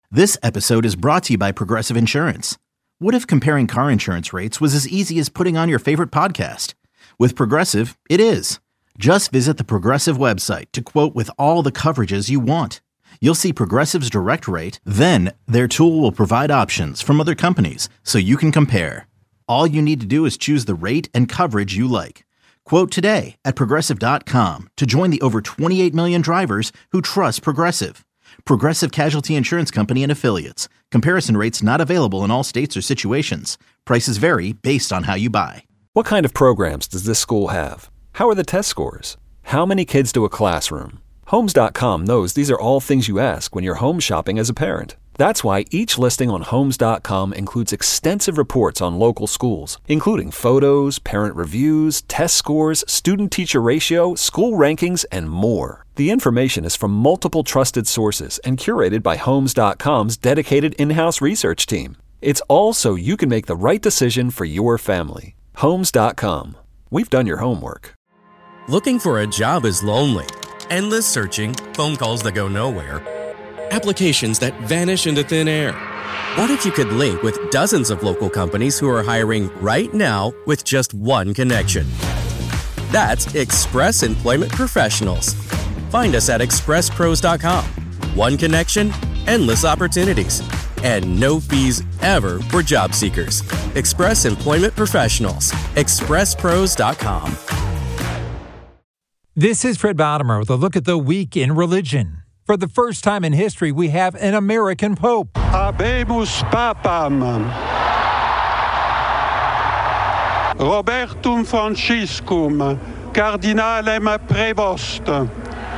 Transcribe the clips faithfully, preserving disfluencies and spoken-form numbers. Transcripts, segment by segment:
This episode is brought to you by Progressive Insurance. What if comparing car insurance rates was as easy as putting on your favorite podcast? With Progressive, it is. Just visit the Progressive website to quote with all the coverages you want. You'll see Progressive's direct rate, then their tool will provide options from other companies so you can compare. All you need to do is choose the rate and coverage you like. Quote today at Progressive dot com to join the over twenty-eight million drivers who trust Progressive. Progressive Casualty Insurance Company and Affiliates. Comparison rates not available in all states or situations. Prices vary based on how you buy. What kind of programs does this school have? How are the test scores? How many kids do a classroom? Homes dot com knows these are all things you ask when you're home shopping as a parent. That's why each listing on Homes dot com includes extensive reports on local schools, including photos, parent reviews, test scores, student-teacher ratio, school rankings, and more. The information is from multiple trusted sources and curated by Homes dot com's dedicated in-house research team. It's all so you can make the right decision for your family. Homes dot com. We've done your homework. Looking for a job is lonely. Endless searching, phone calls that go nowhere, applications that vanish into thin air. What if you could link with dozens of local companies who are hiring right now with just one connection? That's Express Employment Professionals. Find us at express pros dot com. One connection, endless opportunities, and no fees ever for job seekers. Express Employment Professionals. express pros dot com. This is Fred Bottomer with a look at the week in religion. For the first time in history, we have an American Pope. Habemus Papam. Robertum Franciscum, Cardinalem Prevost.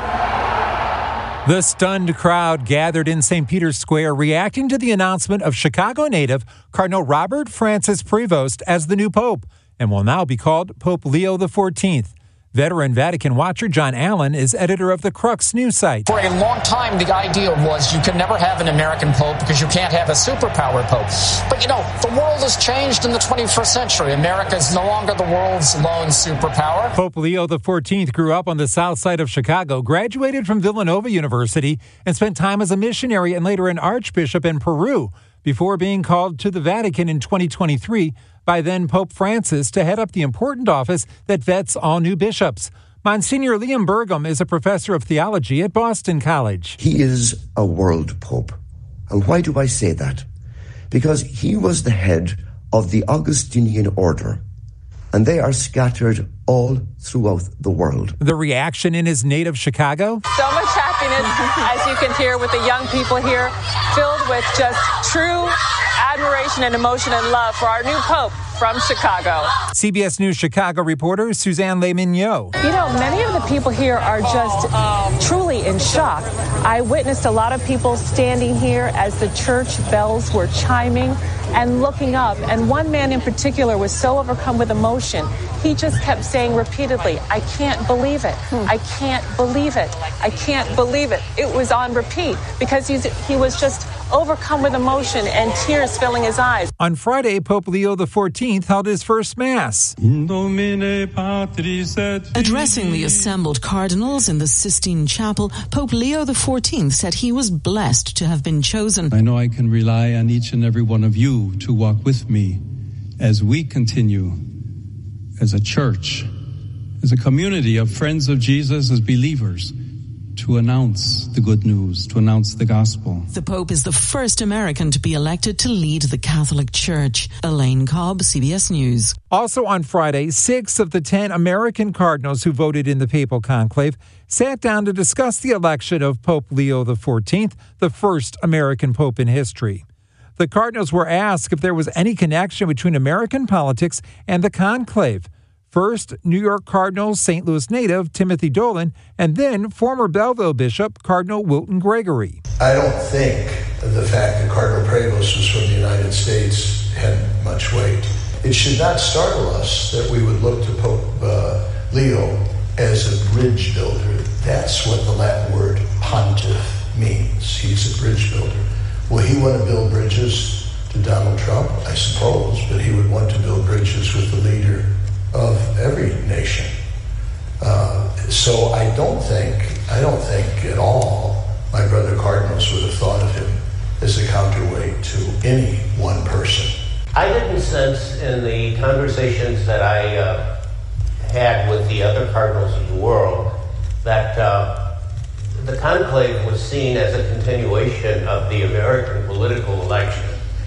The stunned crowd gathered in Saint Peter's Square reacting to the announcement of Chicago native Cardinal Robert Francis Prevost as the new pope and will now be called Pope Leo the fourteenth. Veteran Vatican watcher John Allen is editor of the Crux news site. For a long time, the idea was you can never have an American pope because you can't have a superpower pope. But, you know, the world has changed in the twenty-first century. America is no longer the world's lone superpower. Pope Leo the fourteenth grew up on the south side of Chicago, graduated from Villanova University, and spent time as a missionary and later an archbishop in Peru before being called to the Vatican in twenty twenty-three by then Pope Francis to head up the important office that vets all new bishops. Monsignor Liam Burgum is a professor of theology at Boston College. He is a world pope. And why do I say that? Because he was the head of the Augustinian order, and they are scattered all throughout the world. The reaction in his native Chicago? So much happiness, as you can hear, with the young people here, filled with just true admiration and emotion and love for our new pope from Chicago. C B S News Chicago reporter Suzanne Le-Mignot. You know, many of the people here are just truly in shock. I witnessed a lot of people standing here as the church bells were chiming and looking up. And one man in particular was so overcome with emotion, he just kept saying repeatedly, I can't believe it. I can't believe it. I can't believe it. It was on repeat because he's, he was just overcome with emotion and tears filling his eyes. On Friday, Pope Leo the fourteenth held his first Mass. Addressing the assembled cardinals in the Sistine Chapel, Pope Leo the fourteenth said he was blessed to have been chosen. I know I can rely on each and every one of you to walk with me as we continue as a church, as a community of friends of Jesus, as believers, to announce the good news, to announce the gospel. The Pope is the first American to be elected to lead the Catholic Church. Elaine Cobb, C B S News. Also on Friday, six of the ten American cardinals who voted in the papal conclave sat down to discuss the election of Pope Leo the fourteenth, the first American pope in history. The cardinals were asked if there was any connection between American politics and the conclave. First, New York Cardinal, Saint Louis native Timothy Dolan, and then former Belleville Bishop Cardinal Wilton Gregory. I don't think the fact that Cardinal Prevost was from the United States had much weight. It should not startle us that we would look to Pope uh, Leo as a bridge builder. That's what the Latin word pontiff means. He's a bridge builder. Will he want to build bridges to Donald Trump? I suppose, but he would want to build bridges with the leader of every nation. Uh, so I don't think, I don't think at all my brother cardinals would have thought of him as a counterweight to any one person. I didn't sense in the conversations that I uh, had with the other cardinals of the world that uh, the conclave was seen as a continuation of the American political election.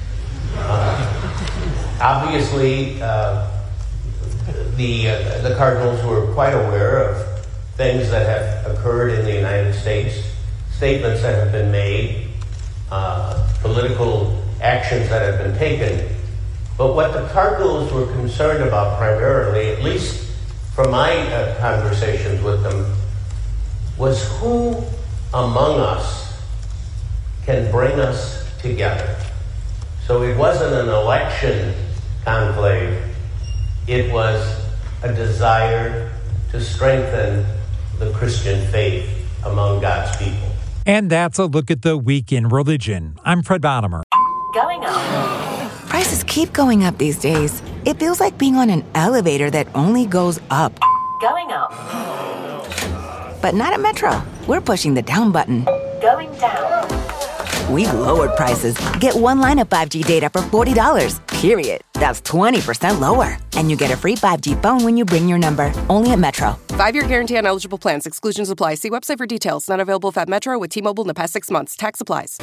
Uh, obviously, uh, the uh, the cardinals were quite aware of things that have occurred in the United States, statements that have been made, uh, political actions that have been taken. But what the cardinals were concerned about primarily, at least from my uh, conversations with them, was who among us can bring us together. So it wasn't an election conclave. It was a desire to strengthen the Christian faith among God's people. And that's a look at the week in religion. I'm Fred Bottomer. Going up. Prices keep going up these days. It feels like being on an elevator that only goes up. Going up. But not at Metro. We're pushing the down button. Going down. We've lowered prices. Get one line of five G data for forty dollars, period. That's twenty percent lower. And you get a free five G phone when you bring your number. Only at Metro. Five-year guarantee on eligible plans. Exclusions apply. See website for details. Not available at Metro with T-Mobile in the past six months. Tax applies.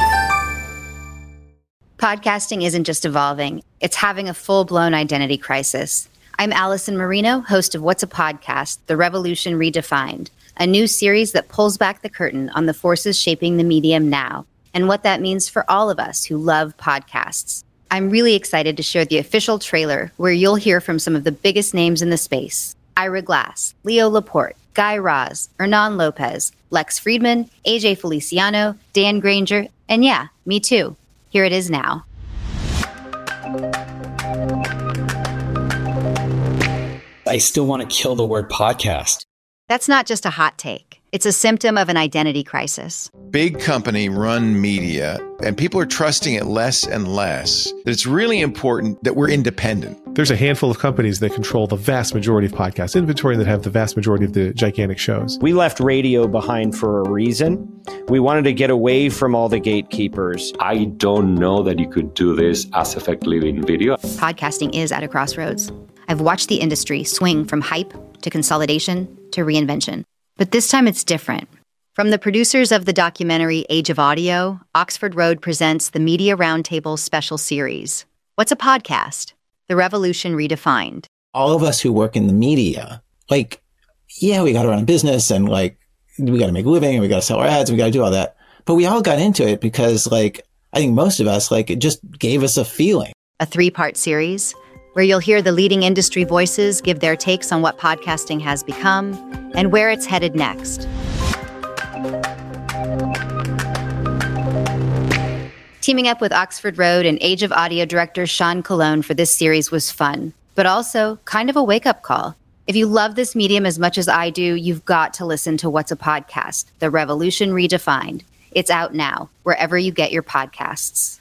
Podcasting isn't just evolving. It's having a full-blown identity crisis. I'm Allison Marino, host of What's a Podcast? The Revolution Redefined, a new series that pulls back the curtain on the forces shaping the medium now and what that means for all of us who love podcasts. I'm really excited to share the official trailer where you'll hear from some of the biggest names in the space. Ira Glass, Leo Laporte, Guy Raz, Hernan Lopez, Lex Friedman, A J Feliciano, Dan Granger, and yeah, me too. Here it is now. I still want to kill the word podcast. That's not just a hot take. It's a symptom of an identity crisis. Big company run media, and people are trusting it less and less. It's really important that we're independent. There's a handful of companies that control the vast majority of podcast inventory that have the vast majority of the gigantic shows. We left radio behind for a reason. We wanted to get away from all the gatekeepers. I don't know that you could do this as effectively in video. Podcasting is at a crossroads. I've watched the industry swing from hype to consolidation to reinvention. But this time it's different. From the producers of the documentary Age of Audio, Oxford Road presents the Media Roundtable special series. What's a podcast? The Revolution Redefined. All of us who work in the media, like, yeah, we got to run a business and like, we got to make a living and we got to sell our ads and we got to do all that. But we all got into it because like, I think most of us, like, it just gave us a feeling. A three-part series where you'll hear the leading industry voices give their takes on what podcasting has become and where it's headed next. Teaming up with Oxford Road and Age of Audio director Sean Colon for this series was fun, but also kind of a wake-up call. If you love this medium as much as I do, you've got to listen to What's a Podcast? The Revolution Redefined. It's out now, wherever you get your podcasts.